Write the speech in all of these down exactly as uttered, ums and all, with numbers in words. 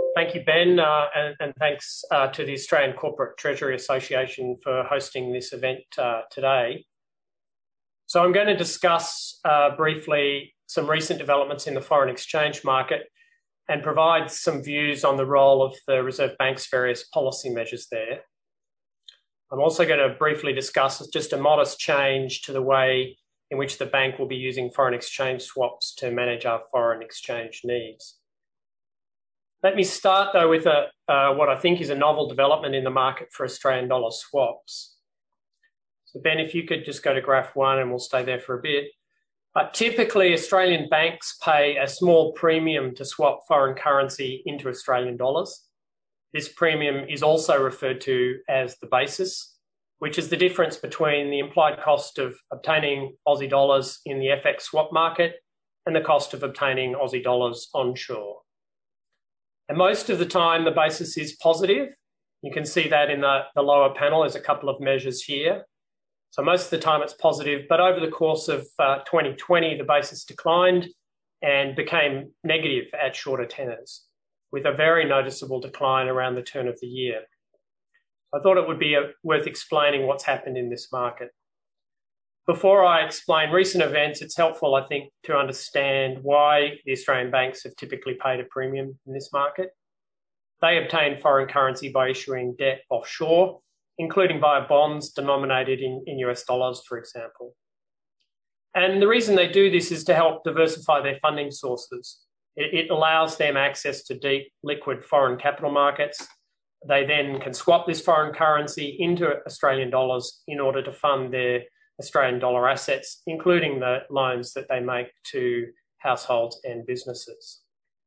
Thank you, Ben, uh, and, and thanks uh, to the Australian Corporate Treasury Association for hosting this event uh, today. So I'm going to discuss uh, briefly some recent developments in the foreign exchange market and provide some views on the role of the Reserve Bank's various policy measures there. I'm also going to briefly discuss just a modest change to the way in which the bank will be using foreign exchange swaps to manage our foreign exchange needs. Let me start, though, with a, uh, what I think is a novel development in the market for Australian dollar swaps. So, Ben, if you could just go to graph one and we'll stay there for a bit. Uh, typically, Australian banks pay a small premium to swap foreign currency into Australian dollars. This premium is also referred to as the basis, which is the difference between the implied cost of obtaining Aussie dollars in the F X swap market and the cost of obtaining Aussie dollars onshore. And most of the time, the basis is positive. You can see that in the, the lower panel. There's a couple of measures here. So most of the time it's positive, but over the course of uh, twenty twenty, the basis declined and became negative at shorter tenors, with a very noticeable decline around the turn of the year. I thought it would be a, worth explaining what's happened in this market. Before I explain recent events, it's helpful, I think, to understand why the Australian banks have typically paid a premium in this market. They obtain foreign currency by issuing debt offshore, including via bonds denominated in, in U S dollars, for example. And the reason they do this is to help diversify their funding sources. It, it allows them access to deep, liquid foreign capital markets. They then can swap this foreign currency into Australian dollars in order to fund their Australian dollar assets, including the loans that they make to households and businesses.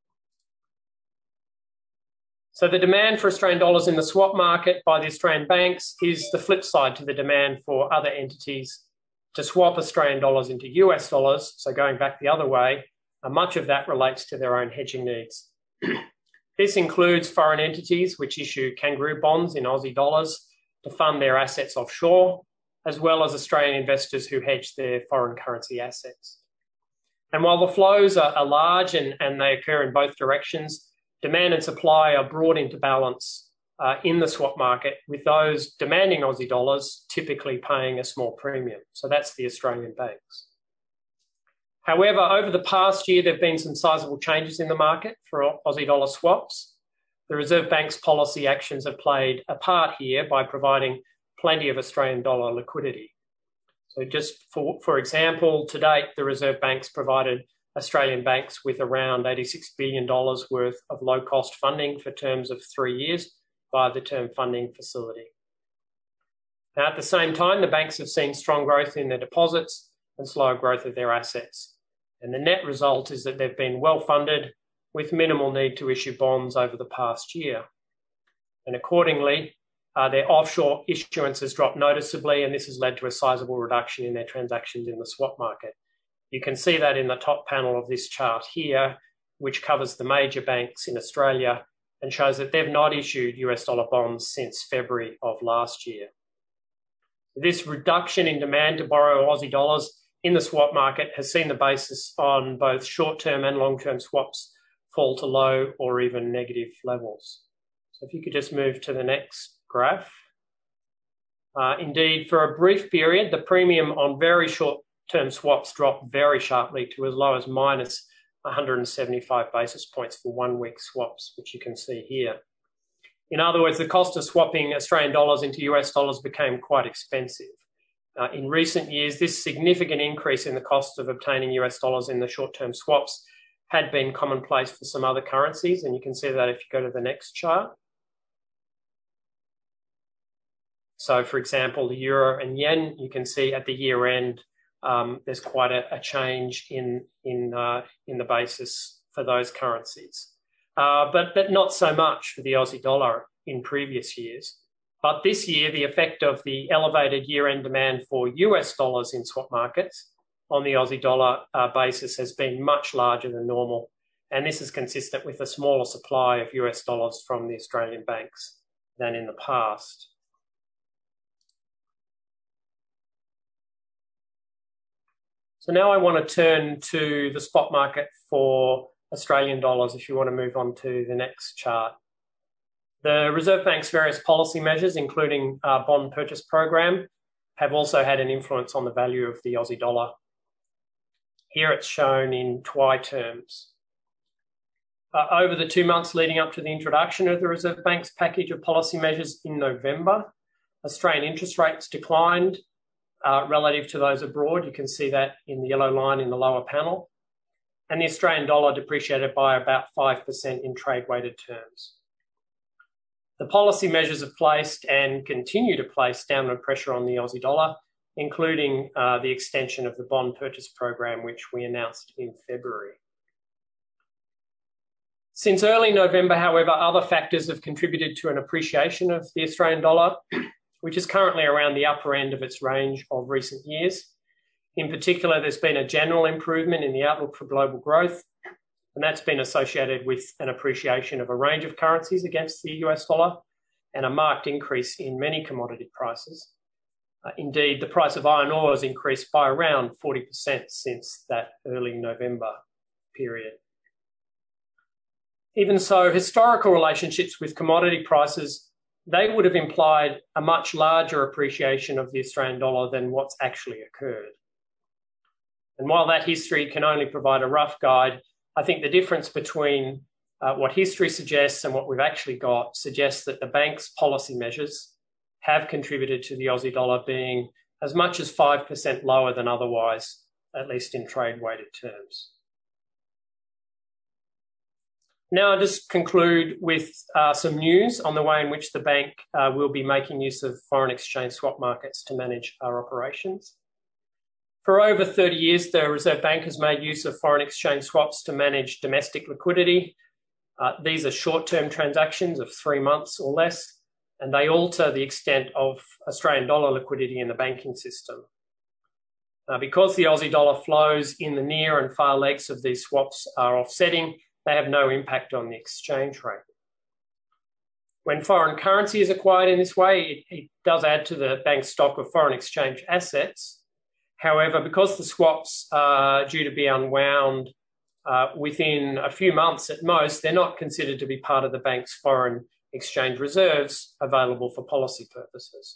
So the demand for Australian dollars in the swap market by the Australian banks is the flip side to the demand for other entities to swap Australian dollars into U S dollars. So going back the other way, uh, much of that relates to their own hedging needs. This includes foreign entities which issue kangaroo bonds in Aussie dollars to fund their assets offshore, as well as Australian investors who hedge their foreign currency assets. And while the flows are, are large and, and they occur in both directions, demand and supply are brought into balance uh, in the swap market, with those demanding Aussie dollars typically paying a small premium. So that's the Australian banks. However, over the past year, there have been some sizable changes in the market for Aussie dollar swaps. The Reserve Bank's policy actions have played a part here by providing plenty of Australian dollar liquidity. So just for, for example, to date, the Reserve Bank's provided Australian banks with around eighty-six billion dollars worth of low-cost funding for terms of three years via the Term Funding Facility. Now, at the same time, the banks have seen strong growth in their deposits and slower growth of their assets. And the net result is that they've been well-funded with minimal need to issue bonds over the past year. And accordingly, uh, their offshore issuance has dropped noticeably, and this has led to a sizable reduction in their transactions in the swap market. You can see that in the top panel of this chart here, which covers the major banks in Australia and shows that they've not issued U S dollar bonds since February of last year. This reduction in demand to borrow Aussie dollars in the swap market has seen the basis on both short-term and long-term swaps fall to low or even negative levels. So if you could just move to the next graph. Uh, indeed, for a brief period, the premium on very short-term swaps dropped very sharply to as low as minus one hundred seventy-five basis points for one-week swaps, which you can see here. In other words, the cost of swapping Australian dollars into U S dollars became quite expensive. Uh, in recent years, this significant increase in the cost of obtaining U S dollars in the short-term swaps had been commonplace for some other currencies, and you can see that if you go to the next chart. So, for example, the euro and yen, you can see at the year end, um, there's quite a, a change in, in, uh, in the basis for those currencies. Uh, but, but not so much for the Aussie dollar in previous years. But this year, the effect of the elevated year-end demand for U S dollars in swap markets on the Aussie dollar uh, basis has been much larger than normal. And this is consistent with a smaller supply of U S dollars from the Australian banks than in the past. So now I want to turn to the spot market for Australian dollars, if you want to move on to the next chart. The Reserve Bank's various policy measures, including uh, bond purchase program, have also had an influence on the value of the Aussie dollar. Here it's shown in T W I terms. Uh, over the two months leading up to the introduction of the Reserve Bank's package of policy measures in November, Australian interest rates declined uh, relative to those abroad. You can see that in the yellow line in the lower panel. And the Australian dollar depreciated by about five percent in trade-weighted terms. The policy measures have placed and continue to place downward pressure on the Aussie dollar, including uh, the extension of the bond purchase program, which we announced in February. Since early November, however, other factors have contributed to an appreciation of the Australian dollar, which is currently around the upper end of its range of recent years. In particular, there's been a general improvement in the outlook for global growth, and that's been associated with an appreciation of a range of currencies against the U S dollar and a marked increase in many commodity prices. Uh, indeed, the price of iron ore has increased by around forty percent since that early November period. Even so, historical relationships with commodity prices, they would have implied a much larger appreciation of the Australian dollar than what's actually occurred. And while that history can only provide a rough guide, I think the difference between uh, what history suggests and what we've actually got suggests that the bank's policy measures have contributed to the Aussie dollar being as much as five percent lower than otherwise, at least in trade-weighted terms. Now I'll just conclude with uh, some news on the way in which the bank uh, will be making use of foreign exchange swap markets to manage our operations. For over thirty years, the Reserve Bank has made use of foreign exchange swaps to manage domestic liquidity. Uh, these are short-term transactions of three months or less, and they alter the extent of Australian dollar liquidity in the banking system. Uh, because the Aussie dollar flows in the near and far legs of these swaps are offsetting, they have no impact on the exchange rate. When foreign currency is acquired in this way, it, it does add to the bank's stock of foreign exchange assets. However, because the swaps are due to be unwound uh, within a few months at most, they're not considered to be part of the bank's foreign exchange reserves available for policy purposes.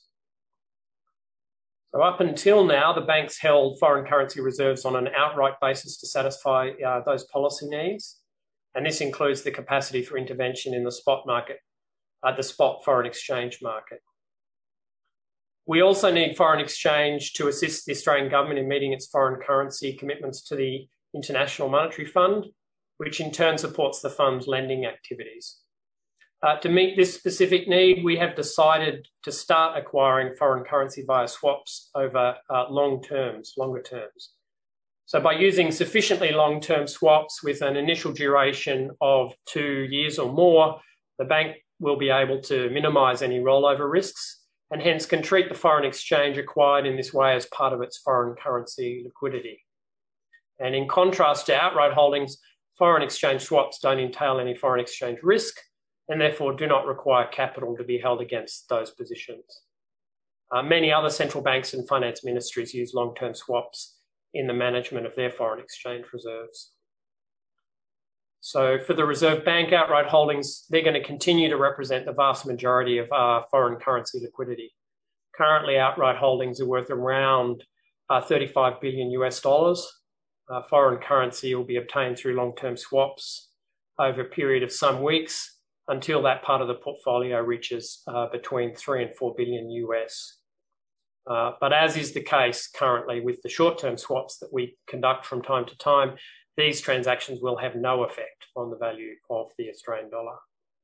So up until now, the bank's held foreign currency reserves on an outright basis to satisfy uh, those policy needs. And this includes the capacity for intervention in the spot market, uh, the spot foreign exchange market. We also need foreign exchange to assist the Australian government in meeting its foreign currency commitments to the International Monetary Fund, which in turn supports the fund's lending activities. Uh, to meet this specific need, we have decided to start acquiring foreign currency via swaps over uh, long terms, longer terms. So by using sufficiently long-term swaps with an initial duration of two years or more, the bank will be able to minimise any rollover risks and hence can treat the foreign exchange acquired in this way as part of its foreign currency liquidity. And in contrast to outright holdings, foreign exchange swaps don't entail any foreign exchange risk and therefore do not require capital to be held against those positions. Uh, many other central banks and finance ministries use long-term swaps in the management of their foreign exchange reserves. So for the Reserve Bank, outright holdings, they're going to continue to represent the vast majority of our foreign currency liquidity. Currently, outright holdings are worth around uh, thirty-five billion US dollars. Uh, foreign currency will be obtained through long-term swaps over a period of some weeks until that part of the portfolio reaches uh, between three and four billion US. Uh, but as is the case currently with the short-term swaps that we conduct from time to time, these transactions will have no effect on the value of the Australian dollar.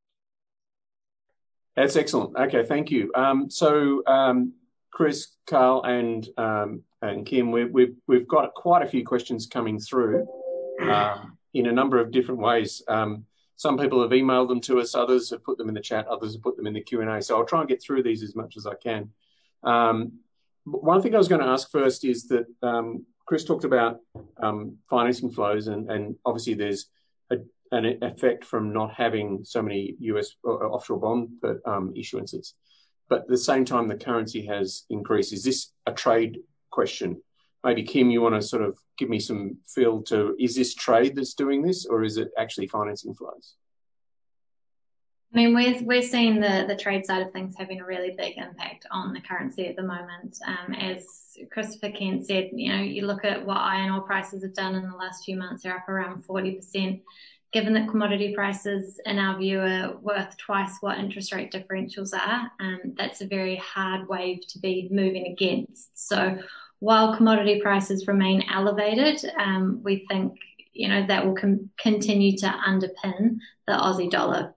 That's excellent. Okay, thank you. Um, so, um, Chris, Carl, and um, and Kim, we, we've we've got quite a few questions coming through um, in a number of different ways. Um, some people have emailed them to us, others have put them in the chat, others have put them in the Q and A. So I'll try and get through these as much as I can. Um, one thing I was going to ask first is that um, Chris talked about um, financing flows, and, and obviously there's a, an effect from not having so many U S offshore bond um, issuances. But at the same time, the currency has increased. Is this a trade question? maybe Kim, you want to sort of give me some feel to, is this trade that's doing this, or is it actually financing flows? I mean, we're, we're seeing the, the trade side of things having a really big impact on the currency at the moment. Um, as Christopher Kent said, you know, you look at what iron ore prices have done in the last few months, they're up around forty percent. Given that commodity prices, in our view, are worth twice what interest rate differentials are, um, that's a very hard wave to be moving against. So while commodity prices remain elevated, um, we think, you know, that will com- continue to underpin the Aussie dollar.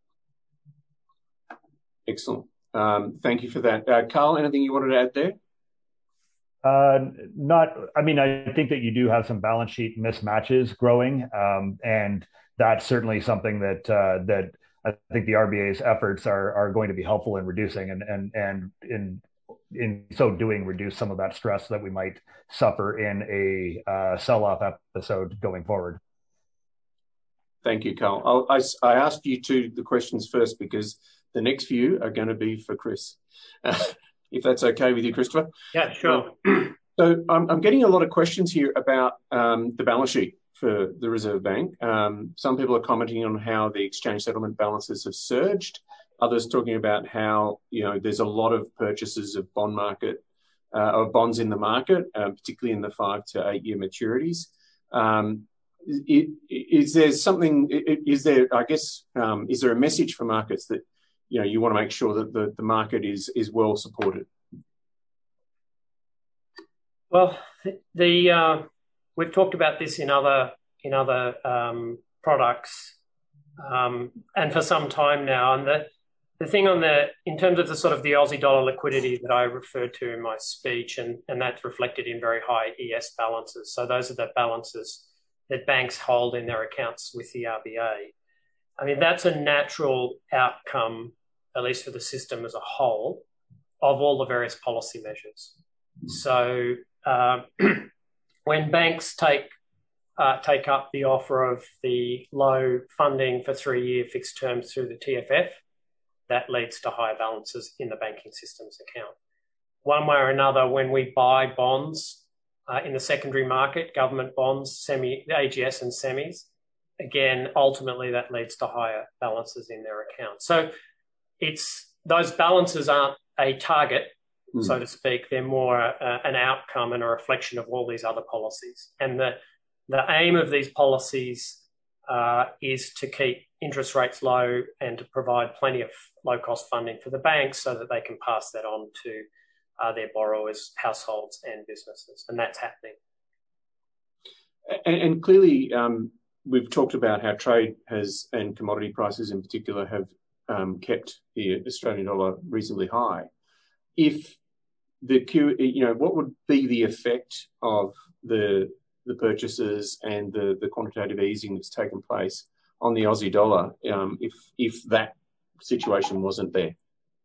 Excellent. Um, thank you for that. Uh, Carl, anything you wanted to add there? Uh, not, I mean, I think that you do have some balance sheet mismatches growing, um, and that's certainly something that uh, that I think the R B A's efforts are are going to be helpful in reducing, and and and in in so doing, reduce some of that stress that we might suffer in a uh, sell-off episode going forward. Thank you, Carl. I'll, I I asked you two the questions first because the next few are going to be for Chris. Uh, if that's okay with you, Christopher. Yeah, sure. So I'm, I'm getting a lot of questions here about um, the balance sheet for the Reserve Bank. Um, some people are commenting on how the exchange settlement balances have surged. Others talking about how, you know, there's a lot of purchases of bond market, uh, of bonds in the market, uh, particularly in the five to eight year maturities. Um, is, is there something, is there, I guess, um, is there a message for markets that, you know, you want to make sure that the, the market is is well supported? Well, the uh, we've talked about this in other in other um, products, um, and for some time now. And the the thing on the in terms of the sort of the Aussie dollar liquidity that I referred to in my speech, and and that's reflected in very high E S balances. So those are the balances that banks hold in their accounts with the R B A. I mean, that's a natural outcome, at least for the system as a whole, of all the various policy measures. So uh, when banks take uh, take up the offer of the low funding for three-year fixed terms through the T F F, that leads to higher balances in the banking system's account. One way or another, when we buy bonds uh, in the secondary market, government bonds, semi, A G S and semis, again, ultimately that leads to higher balances in their account. So it's those balances aren't a target, mm. so to speak. They're more uh, an outcome and a reflection of all these other policies. And the the aim of these policies uh, is to keep interest rates low and to provide plenty of low-cost funding for the banks so that they can pass that on to uh, their borrowers, households and businesses. And that's happening. And, and clearly, um, we've talked about how trade has, and commodity prices in particular, have um, kept the Australian dollar reasonably high. If the Q, you know, what would be the effect of the the purchases and the, the quantitative easing that's taken place on the Aussie dollar um, if if that situation wasn't there?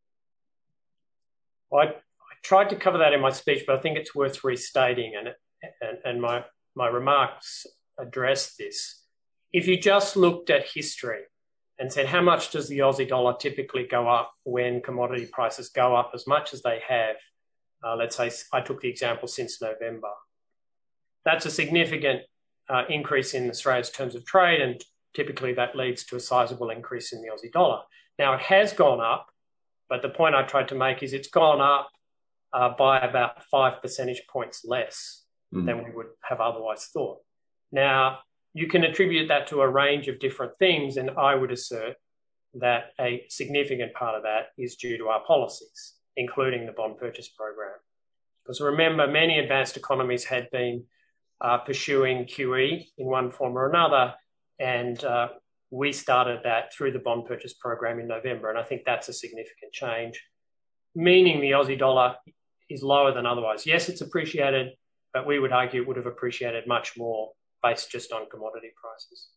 Well, I, I tried to cover that in my speech, but I think it's worth restating, and and, and my my remarks address this. If you just looked at history and said, how much does the Aussie dollar typically go up when commodity prices go up as much as they have? Uh, let's say I took the example since November. That's a significant uh, increase in Australia's terms of trade, and typically that leads to a sizable increase in the Aussie dollar. Now, it has gone up, but the point I tried to make is it's gone up uh, by about five percentage points less mm. than we would have otherwise thought. Now, you can attribute that to a range of different things, and I would assert that a significant part of that is due to our policies, including the bond purchase program. Because remember, many advanced economies had been uh, pursuing Q E in one form or another, and uh, we started that through the bond purchase program in November, and I think that's a significant change, meaning the Aussie dollar is lower than otherwise. Yes, it's appreciated, but we would argue it would have appreciated much more based just on commodity prices.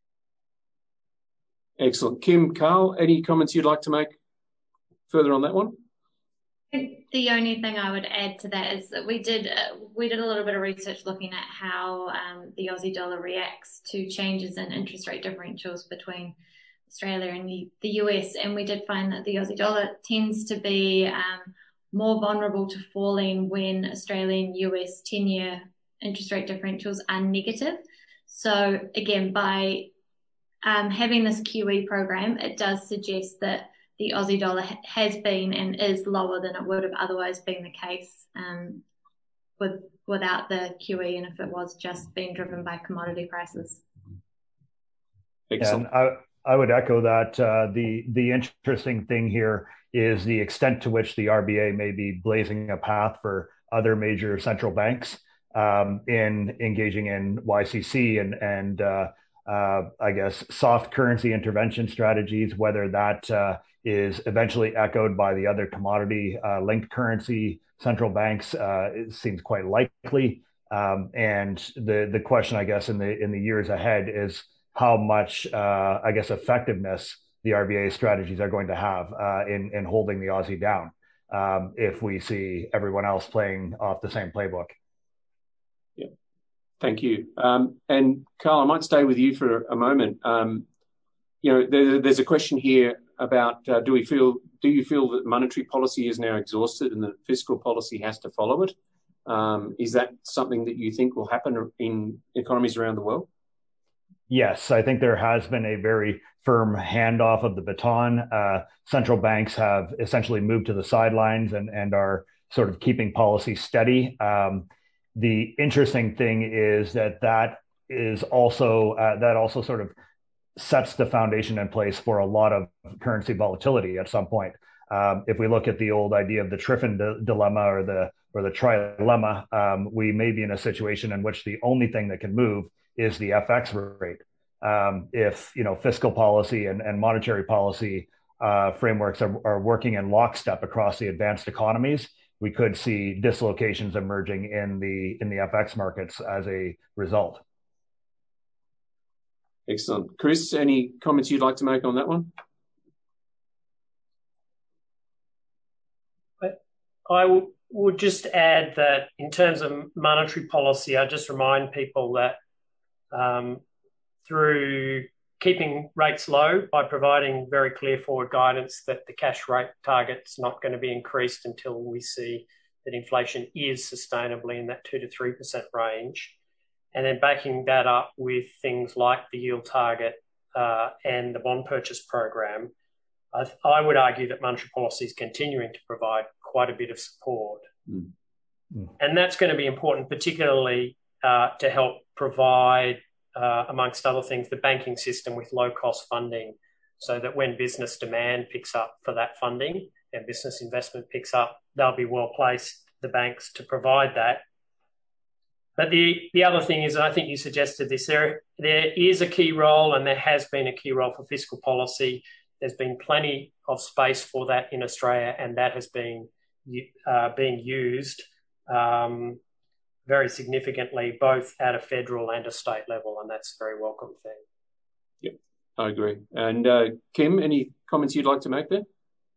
Excellent. Kim, Carl, any comments you'd like to make further on that one? The only thing I would add to that is that we did uh, we did a little bit of research looking at how um, the Aussie dollar reacts to changes in interest rate differentials between Australia and the, the U S, and we did find that the Aussie dollar tends to be um, more vulnerable to falling when Australian U S ten-year interest rate differentials are negative. So again, by um, having this Q E program, it does suggest that the Aussie dollar ha- has been and is lower than it would have otherwise been the case um, with without the Q E, and if it was just being driven by commodity prices. Excellent. And I, I would echo that. Uh, the the interesting thing here is the extent to which the R B A may be blazing a path for other major central banks um, in engaging in Y C C and and uh, uh, I guess soft currency intervention strategies. Whether that uh, is eventually echoed by the other commodity uh, linked currency central banks, uh, it seems quite likely. Um, and the the question, I guess, in the in the years ahead is how much, uh, I guess, effectiveness the R B A strategies are going to have uh, in in holding the Aussie down um, if we see everyone else playing off the same playbook. Yeah, thank you. Um, and Carl, I might stay with you for a moment. Um, you know, there, there's a question here about uh, do we feel do you feel that monetary policy is now exhausted and that fiscal policy has to follow it? Um, is that something that you think will happen in economies around the world? Yes, I think there has been a very firm handoff of the baton. Uh, central banks have essentially moved to the sidelines and, and are sort of keeping policy steady. Um, the interesting thing is that that is also uh, that also sort of sets the foundation in place for a lot of currency volatility at some point. Um, if we look at the old idea of the Triffin di- dilemma or the or the trilemma, um, we may be in a situation in which the only thing that can move is the F X rate. Um, if you know fiscal policy and, and monetary policy uh, frameworks are, are working in lockstep across the advanced economies, we could see dislocations emerging in the in the F X markets as a result. Excellent. Chris, any comments you'd like to make on that one? I w- would just add that in terms of monetary policy, I just remind people that um, through keeping rates low by providing very clear forward guidance that the cash rate target's not going to be increased until we see that inflation is sustainably in that two to three percent range, and then backing that up with things like the yield target uh, and the bond purchase program, I, th- I would argue that monetary policy is continuing to provide quite a bit of support. Mm. Mm. And that's going to be important, particularly uh, to help provide, uh, amongst other things, the banking system with low-cost funding, so that when business demand picks up for that funding and business investment picks up, they'll be well-placed, the banks, to provide that. But the, the other thing is, and I think you suggested this, there, there is a key role, and there has been a key role for fiscal policy. There's been plenty of space for that in Australia, and that has been uh, being used um, very significantly, both at a federal and a state level, and that's a very welcome thing. Yep, I agree. And uh, Kim, any comments you'd like to make there?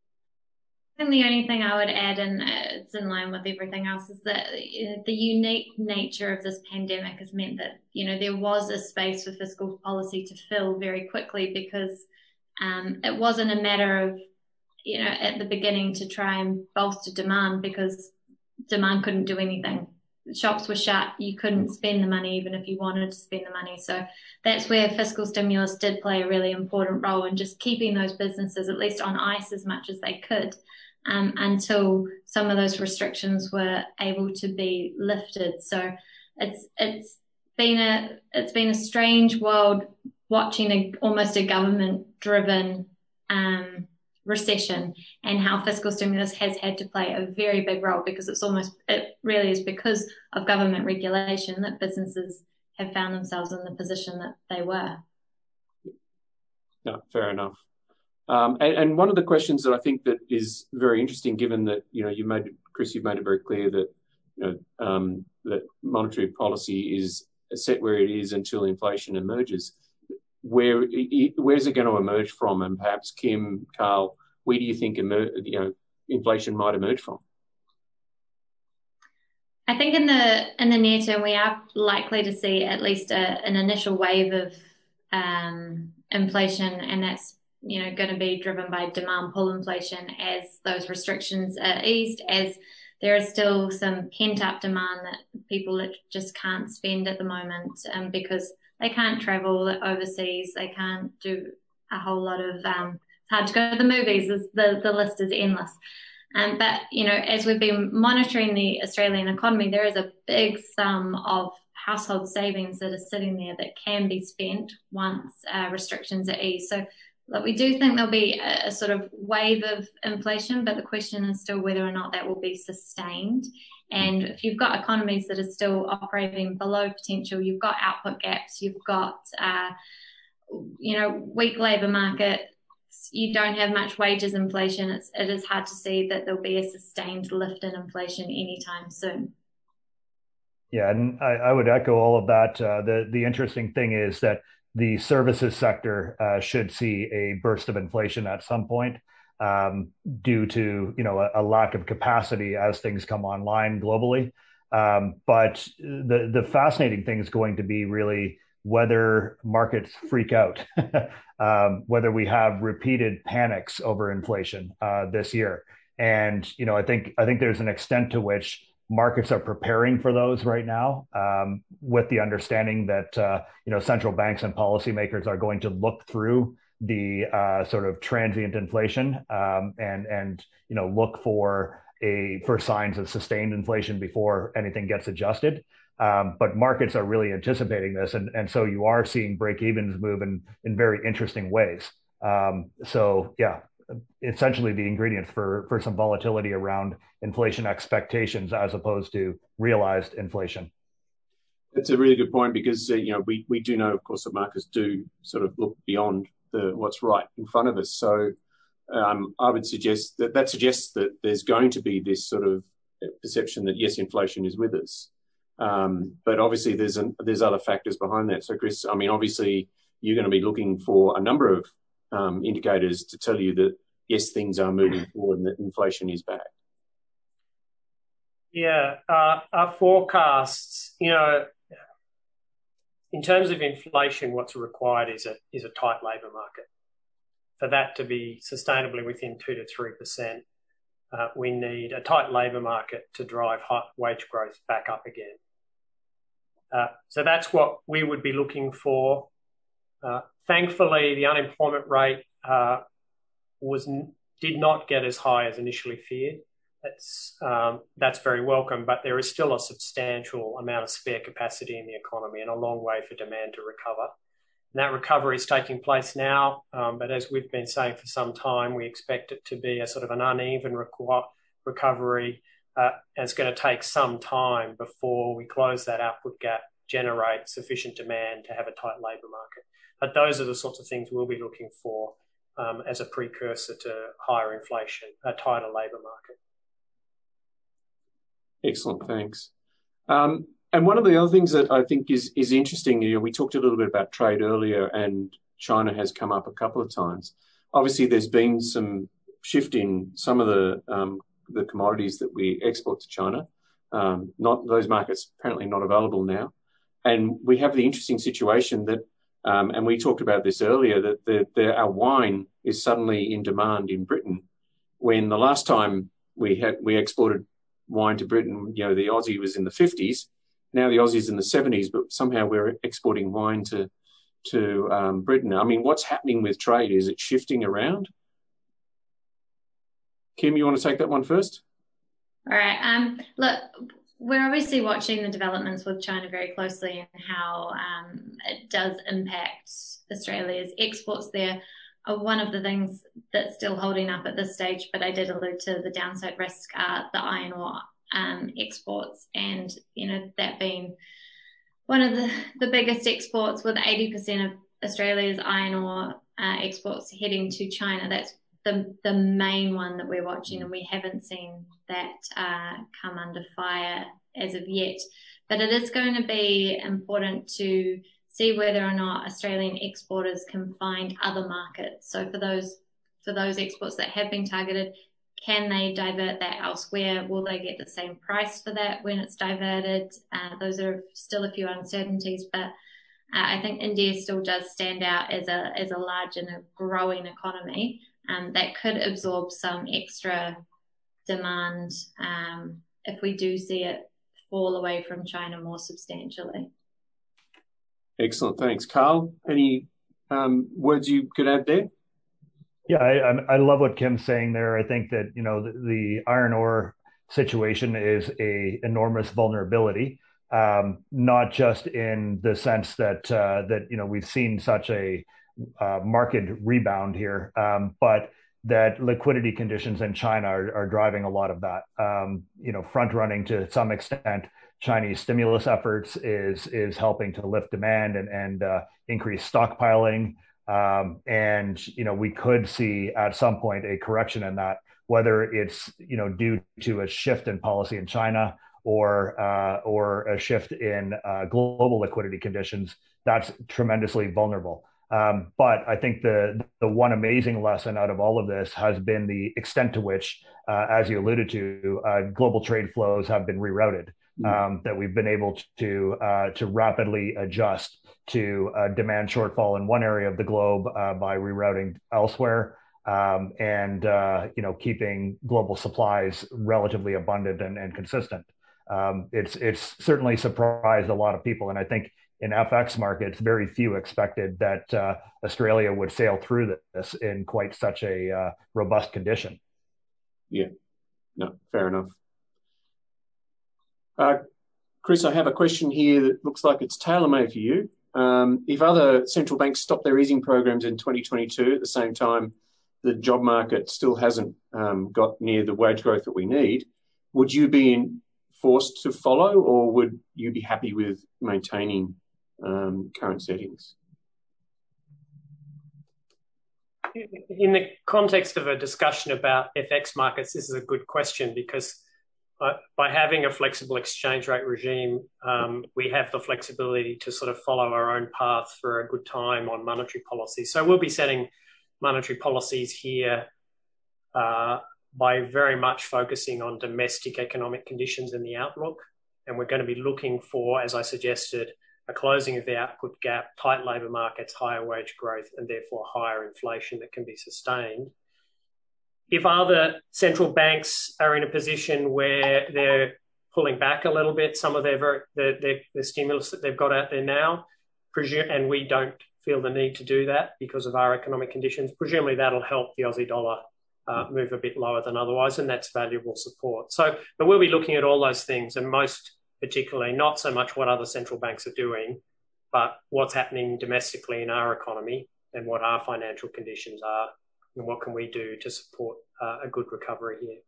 And the only thing I would add, and it's in line with everything else, is that the unique nature of this pandemic has meant that, you know, there was a space for fiscal policy to fill very quickly, because um, it wasn't a matter of, you know, at the beginning to try and bolster demand, because demand couldn't do anything. Shops were shut. You couldn't spend the money even if you wanted to spend the money. So that's where fiscal stimulus did play a really important role in just keeping those businesses at least on ice as much as they could, um, until some of those restrictions were able to be lifted. So it's it's been a it's been a strange world watching a, almost a government-driven um, recession, and how fiscal stimulus has had to play a very big role, because it's almost, it really is because of government regulation that businesses have found themselves in the position that they were. No, fair enough. Um, and, and one of the questions that I think that is very interesting, given that, you know, you made, Chris, you've made it very clear that, you know, um, that monetary policy is set where it is until inflation emerges. Where where's it going to emerge from? And perhaps Kim, Carl, where do you think emer- you know inflation might emerge from? I think in the in the near term, we are likely to see at least a, an initial wave of um, inflation, and that's you know, going to be driven by demand pull inflation as those restrictions are eased, as there is still some pent-up demand that people just can't spend at the moment um, because they can't travel overseas, they can't do a whole lot of, um, it's hard to go to the movies, the, the list is endless. Um, but, you know, as we've been monitoring the Australian economy, there is a big sum of household savings that are sitting there that can be spent once uh, restrictions are eased. So look, we do think there'll be a, a sort of wave of inflation, but the question is still whether or not that will be sustained. And if you've got economies that are still operating below potential, you've got output gaps, you've got, uh, you know, weak labour market, you don't have much wages inflation, it's, it is hard to see that there'll be a sustained lift in inflation anytime soon. Yeah, and I, I would echo all of that. Uh, the the interesting thing is that the services sector uh, should see a burst of inflation at some point um, due to you know a, a lack of capacity as things come online globally. Um, but the the fascinating thing is going to be really whether markets freak out, um, whether we have repeated panics over inflation uh, this year. And you know, I think I think there's an extent to which markets are preparing for those right now, um, with the understanding that uh, you know central banks and policymakers are going to look through the uh, sort of transient inflation um, and and you know look for a for signs of sustained inflation before anything gets adjusted. Um, but markets are really anticipating this, and and so you are seeing break evens move in in very interesting ways. Um, so yeah, essentially the ingredients for for some volatility around inflation expectations as opposed to realized inflation. That's a really good point because uh, you know we we do know, of course, that markets do sort of look beyond the what's right in front of us. So um, I would suggest that that suggests that there's going to be this sort of perception that yes, inflation is with us, um, but obviously there's an, there's other factors behind that. So Chris, I mean, obviously you're going to be looking for a number of um, indicators to tell you that yes, things are moving forward and that inflation is back. Yeah, uh, our forecasts, you know, in terms of inflation, what's required is a is a tight labour market. For that to be sustainably within two to three percent, uh, we need a tight labour market to drive high wage growth back up again. Uh, so that's what we would be looking for. Uh, thankfully, the unemployment rate uh, was did not get as high as initially feared. That's um, that's very welcome, but there is still a substantial amount of spare capacity in the economy and a long way for demand to recover. And that recovery is taking place now, um, but as we've been saying for some time, we expect it to be a sort of an uneven reco- recovery. Uh, and it's going to take some time before we close that output gap, generate sufficient demand to have a tight labour market. But those are the sorts of things we'll be looking for um, as a precursor to higher inflation, a tighter labour market. Excellent, thanks. Um, and one of the other things that I think is is interesting, you know, we talked a little bit about trade earlier, and China has come up a couple of times. Obviously, there's been some shift in some of the um, the commodities that we export to China. Um, not those markets apparently not available now, and we have the interesting situation that, um, and we talked about this earlier, that the, the, our wine is suddenly in demand in Britain, when the last time we had we exported wine to Britain, you know, the Aussie was in the fifties. Now the Aussie's in the seventies, but somehow we're exporting wine to to um, Britain. I mean, what's happening with trade? Is it shifting around? Kim, you want to take that one first? All right. Um, look, we're obviously watching the developments with China very closely and how um, it does impact Australia's exports there. Uh, one of the things that's still holding up at this stage, but I did allude to the downside risk, are the iron ore um, exports, and you know that being one of the, the biggest exports, with eighty percent of Australia's iron ore uh, exports heading to China. That's the the main one that we're watching, and we haven't seen that uh, come under fire as of yet. But it is going to be important to see whether or not Australian exporters can find other markets. So for those for those exports that have been targeted, can they divert that elsewhere? Will they get the same price for that when it's diverted? Uh, those are still a few uncertainties, but Uh, I think India still does stand out as a as a large and a growing economy um, that could absorb some extra demand um, if we do see it fall away from China more substantially. Excellent, thanks. Carl, any um, words you could add there? Yeah, I, I love what Kim's saying there. I think that, you know, the, the iron ore situation is a enormous vulnerability, um, not just in the sense that uh, that you know we've seen such a uh, market rebound here, um, but that liquidity conditions in China are, are driving a lot of that. Um, you know, front running to some extent Chinese stimulus efforts is is helping to lift demand and and uh, increase stockpiling. Um, and you know, we could see at some point a correction in that, whether it's you know due to a shift in policy in China or uh, or a shift in uh, global liquidity conditions. That's tremendously vulnerable. Um, but I think the the one amazing lesson out of all of this has been the extent to which, uh, as you alluded to, uh, global trade flows have been rerouted. Um, that we've been able to uh, to rapidly adjust to a demand shortfall in one area of the globe uh, by rerouting elsewhere, um, and uh, you know keeping global supplies relatively abundant and, and consistent. Um, it's it's certainly surprised a lot of people, and I think in F X markets, very few expected that uh, Australia would sail through this in quite such a uh, robust condition. Yeah, no, fair enough. Uh, Chris, I have a question here that looks like it's tailor-made for you. Um, if other central banks stop their easing programs in twenty twenty-two at the same time the job market still hasn't um, got near the wage growth that we need, would you be in, forced to follow, or would you be happy with maintaining um, current settings? In the context of a discussion about F X markets, this is a good question because Uh, by having a flexible exchange rate regime, um, we have the flexibility to sort of follow our own path for a good time on monetary policy. So we'll be setting monetary policies here uh, by very much focusing on domestic economic conditions and the outlook. And we're going to be looking for, as I suggested, a closing of the output gap, tight labour markets, higher wage growth, and therefore higher inflation that can be sustained. If other central banks are in a position where they're pulling back a little bit, some of their, their, their, their stimulus that they've got out there now, and we don't feel the need to do that because of our economic conditions, presumably that'll help the Aussie dollar uh, move a bit lower than otherwise, and that's valuable support. So, but we'll be looking at all those things, and most particularly not so much what other central banks are doing, but what's happening domestically in our economy and what our financial conditions are. And what can we do to support uh, a good recovery here?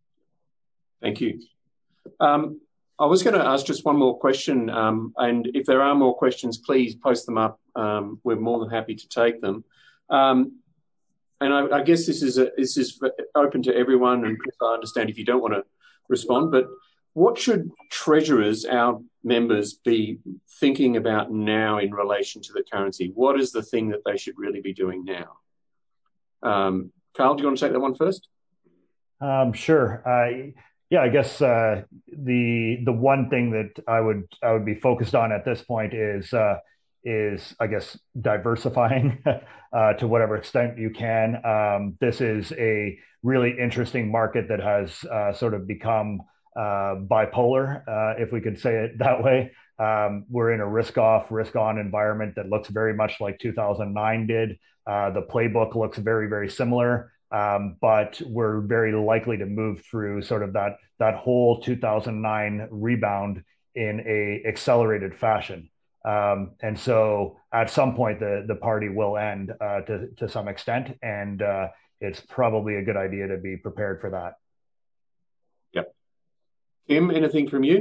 Thank you. Um, I was going to ask just one more question, um, and if there are more questions, please post them up. Um, we're more than happy to take them. Um, and I, I guess this is a, this is open to everyone, and Chris, I understand if you don't want to respond, but what should treasurers, our members, be thinking about now in relation to the currency? What is the thing that they should really be doing now? Um, Carl, do you want to take that one first? Um, sure. Uh, yeah, I guess uh, the the one thing that I would I would be focused on at this point is uh, is I guess diversifying uh, to whatever extent you can. Um, this is a really interesting market that has uh, sort of become uh, bipolar, uh, if we could say it that way. Um, we're in a risk-off, risk-on environment that looks very much like two thousand nine did. Uh, the playbook looks very, very similar, um, but we're very likely to move through sort of that that whole two thousand nine rebound in a accelerated fashion. Um, and so at some point, the, the party will end uh, to, to some extent, and uh, it's probably a good idea to be prepared for that. Yep. Kim, anything from you?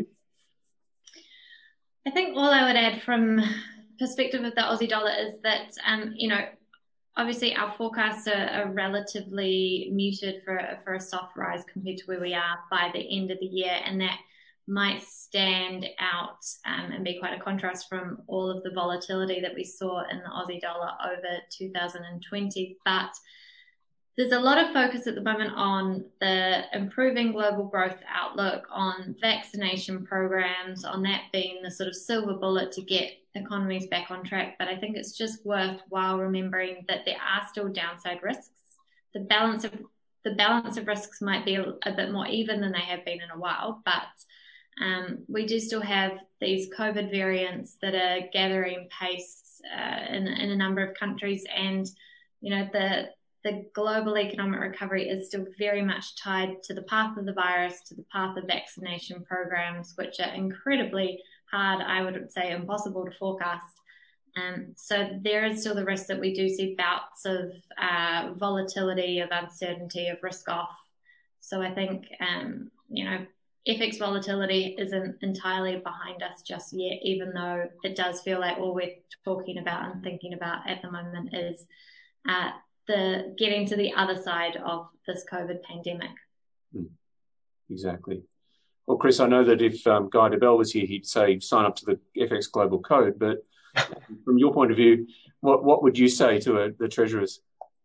I think all I would add from perspective of the Aussie dollar is that, um, you know, obviously our forecasts are, are relatively muted for, for a soft rise compared to where we are by the end of the year, and that might stand out um, and be quite a contrast from all of the volatility that we saw in the Aussie dollar over two thousand twenty. But there's a lot of focus at the moment on the improving global growth outlook, on vaccination programs, on that being the sort of silver bullet to get economy's back on track. But I think it's just worthwhile remembering that there are still downside risks. The balance of the balance of risks might be a, a bit more even than they have been in a while, but um, we do still have these COVID variants that are gathering pace uh, in, in a number of countries, and you know the the global economic recovery is still very much tied to the path of the virus, to the path of vaccination programs, which are incredibly hard, I would say impossible to forecast. Um, so there is still the risk that we do see bouts of uh, volatility, of uncertainty, of risk off. So I think, um, you know, F X volatility isn't entirely behind us just yet, even though it does feel like all we're talking about and thinking about at the moment is uh, the getting to the other side of this COVID pandemic. Mm, exactly. Well, Chris, I know that if um, Guy Debelle was here, he'd say sign up to the F X Global Code, but from your point of view, what, what would you say to uh, the treasurers?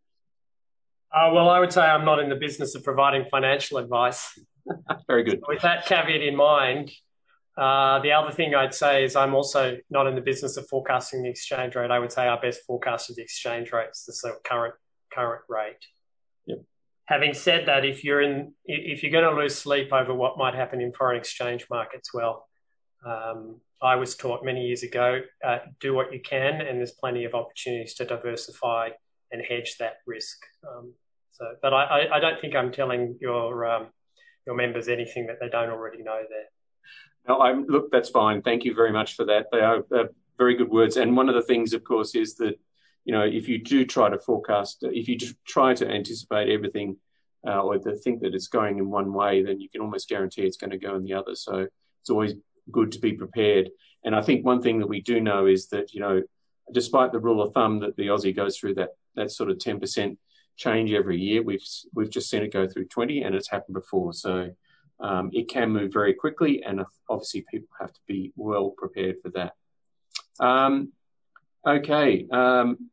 Uh, well, I would say I'm not in the business of providing financial advice. Very good. With that caveat in mind, uh, the other thing I'd say is I'm also not in the business of forecasting the exchange rate. I would say our best forecast of the exchange rate is the sort of current current rate. Yep. Having said that, if you're in, if you're going to lose sleep over what might happen in foreign exchange markets, well, um, I was taught many years ago, uh, do what you can, and there's plenty of opportunities to diversify and hedge that risk. Um, so, but I, I, I don't think I'm telling your um, your members anything that they don't already know there. No, I'm, look, that's fine. Thank you very much for that. They are uh, very good words. And one of the things, of course, is that, you know, if you do try to forecast, if you just try to anticipate everything uh, or to think that it's going in one way, then you can almost guarantee it's going to go in the other. So it's always good to be prepared. And I think one thing that we do know is that, you know, despite the rule of thumb that the Aussie goes through that that sort of ten percent change every year, we've we've just seen it go through twenty, and it's happened before. So um, it can move very quickly, and obviously people have to be well prepared for that. Um, okay. Um,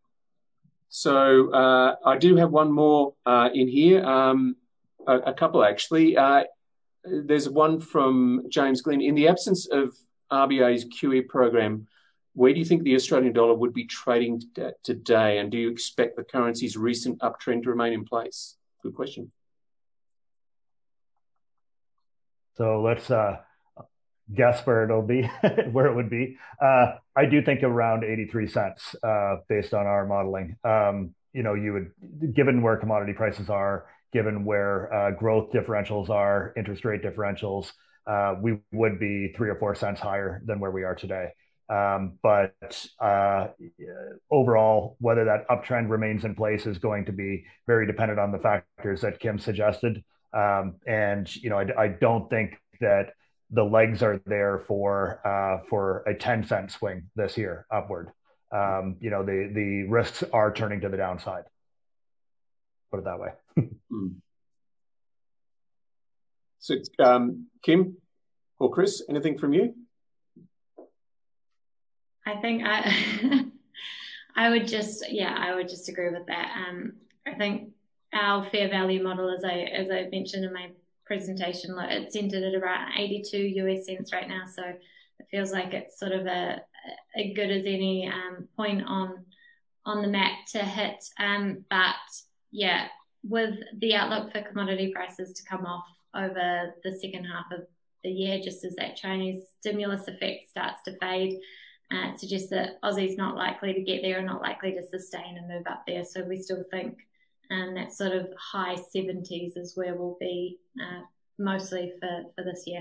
so uh, I do have one more uh, in here, um, a, a couple actually. Uh, there's one from James Glynn. In the absence of R B A's Q E program, where do you think the Australian dollar would be trading t- today? And do you expect the currency's recent uptrend to remain in place? Good question. So let's uh, guess where it'll be, where it would be. Uh, I do think around eighty-three cents uh, based on our modeling. Um, you know, you would, given where commodity prices are, given where uh, growth differentials are, interest rate differentials, uh, we would be three or four cents higher than where we are today. Um, but uh, overall, whether that uptrend remains in place is going to be very dependent on the factors that Kim suggested. Um, and, you know, I, I don't think that the legs are there for uh, for a ten cent swing this year upward. Um, you know, the, the risks are turning to the downside. Put it that way. mm. So, um, Kim or Chris, anything from you? I think I I would just yeah I would just agree with that. Um, I think our fair value model, as I as I mentioned in my presentation, it's centered at around eighty-two U S cents right now. So it feels like it's sort of a a good as any um, point on on the map to hit. Um, but yeah, with the outlook for commodity prices to come off over the second half of the year, just as that Chinese stimulus effect starts to fade. Uh, it suggests that Aussie's not likely to get there and not likely to sustain and move up there. So we still think um, that sort of high seventies is where we'll be uh, mostly for, for this year.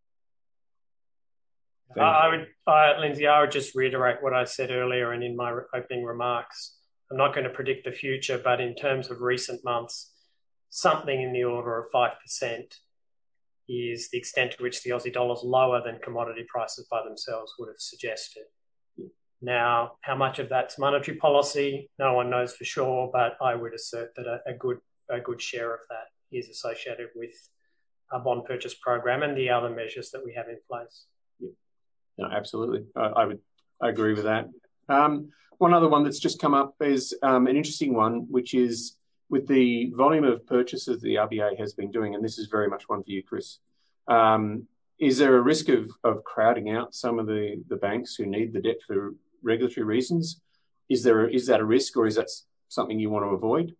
Uh, I would, uh, Lindsay, I would just reiterate what I said earlier and in my opening remarks. I'm not going to predict the future, but in terms of recent months, something in the order of five percent is the extent to which the Aussie dollar is lower than commodity prices by themselves would have suggested. Now, how much of that's monetary policy, no one knows for sure, but I would assert that a, a good a good share of that is associated with a bond purchase program and the other measures that we have in place. Yeah. No, absolutely. I, I would I agree with that. Um, one other one that's just come up is um, an interesting one, which is with the volume of purchases the R B A has been doing, and this is very much one for you, Chris, um, is there a risk of, of crowding out some of the, the banks who need the debt for regulatory reasons. Is there is that a risk, or is that something you want to avoid?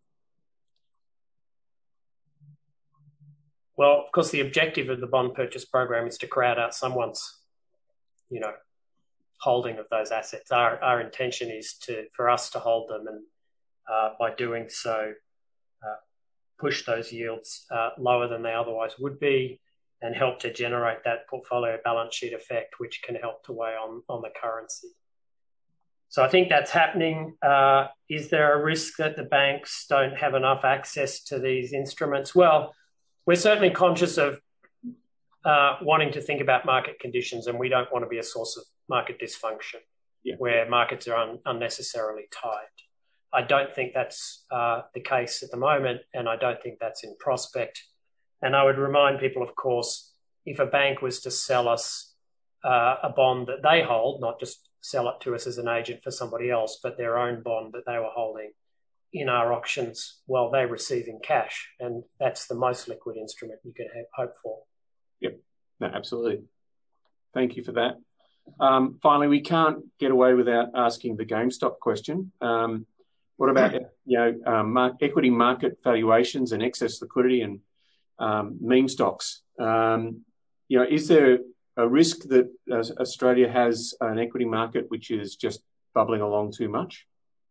Well, of course, the objective of the bond purchase program is to crowd out someone's, you know, holding of those assets. Our our intention is to for us to hold them, and uh, by doing so, uh, push those yields uh, lower than they otherwise would be, and help to generate that portfolio balance sheet effect, which can help to weigh on on the currency. So I think that's happening. Uh, is there a risk that the banks don't have enough access to these instruments? Well, we're certainly conscious of uh, wanting to think about market conditions, and we don't want to be a source of market dysfunction yeah. where markets are un- unnecessarily tight. I don't think that's uh, the case at the moment, and I don't think that's in prospect. And I would remind people, of course, if a bank was to sell us uh, a bond that they hold, not just sell it to us as an agent for somebody else, but their own bond that they were holding in our auctions, well, they receive in cash, and that's the most liquid instrument you can have, hope for. Yep, no, absolutely. Thank you for that. Um, finally, we can't get away without asking the GameStop question. Um, what about you know um, mark, equity market valuations and excess liquidity and um, meme stocks? Um, you know, is there a risk that uh, Australia has an equity market which is just bubbling along too much?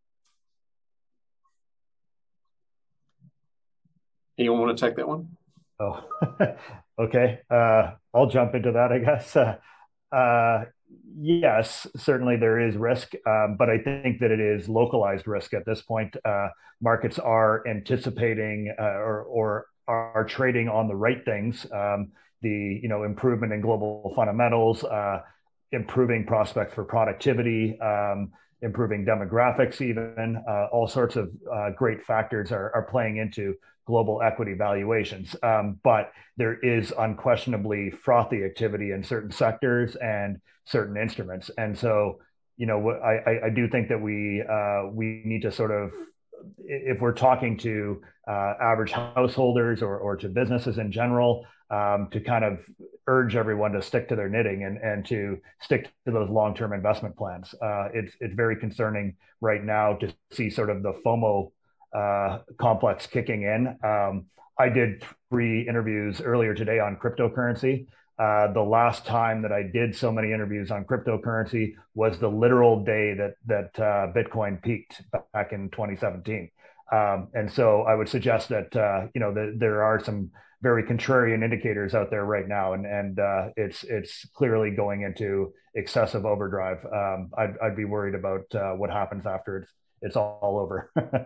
Anyone want to take that one? Oh, okay. Uh, I'll jump into that, I guess. Uh, uh, yes, certainly there is risk, um, but I think that it is localized risk at this point. Uh, markets are anticipating uh, or, or are trading on the right things. Um, the you know improvement in global fundamentals, uh, improving prospects for productivity, um, improving demographics, even uh, all sorts of uh, great factors are, are playing into global equity valuations. Um, but there is unquestionably frothy activity in certain sectors and certain instruments. And so, you know, I, I do think that we uh, we need to sort of, if we're talking to uh, average householders or, or to businesses in general, um, to kind of urge everyone to stick to their knitting and, and to stick to those long-term investment plans. Uh, it's it's very concerning right now to see sort of the FOMO uh, complex kicking in. Um, I did three interviews earlier today on cryptocurrency. Uh, the last time that I did so many interviews on cryptocurrency was the literal day that that uh, Bitcoin peaked back in twenty seventeen. Um, and so I would suggest that uh, you know the, there are some very contrarian indicators out there right now, and and uh, it's it's clearly going into excessive overdrive. Um, I'd I'd be worried about uh, what happens after it's it's all over.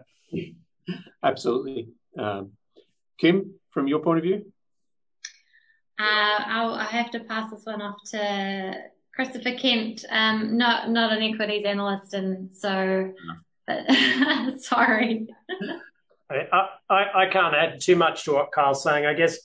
Absolutely. Um, Kim, from your point of view? Uh, I'll, I have to pass this one off to Christopher Kent. Um, not not an equities analyst, and so but, sorry. I, I, I can't add too much to what Carl's saying. I guess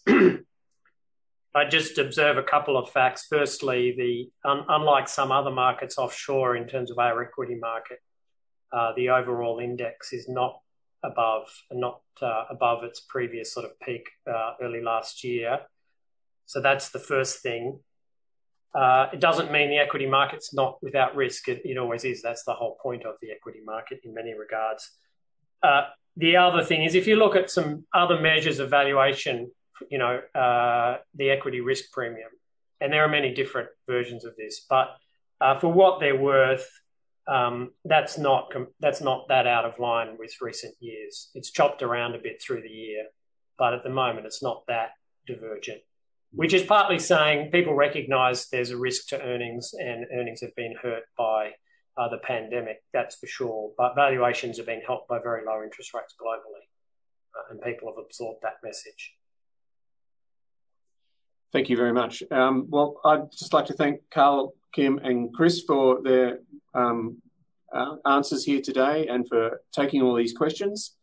I just observe a couple of facts. Firstly, the un, unlike some other markets offshore in terms of our equity market, uh, the overall index is not above not uh, above its previous sort of peak uh, early last year. So that's the first thing. Uh, it doesn't mean the equity market's not without risk. It, it always is. That's the whole point of the equity market in many regards. Uh, the other thing is if you look at some other measures of valuation, you know, uh, the equity risk premium, and there are many different versions of this, but uh, for what they're worth, um, that's not that's not that out of line with recent years. It's chopped around a bit through the year, but at the moment it's not that divergent, which is partly saying people recognise there's a risk to earnings, and earnings have been hurt by uh, the pandemic, that's for sure. But valuations have been helped by very low interest rates globally, uh, and people have absorbed that message. Thank you very much. Um, well, I'd just like to thank Carl, Kim and Chris for their um, uh, answers here today and for taking all these questions.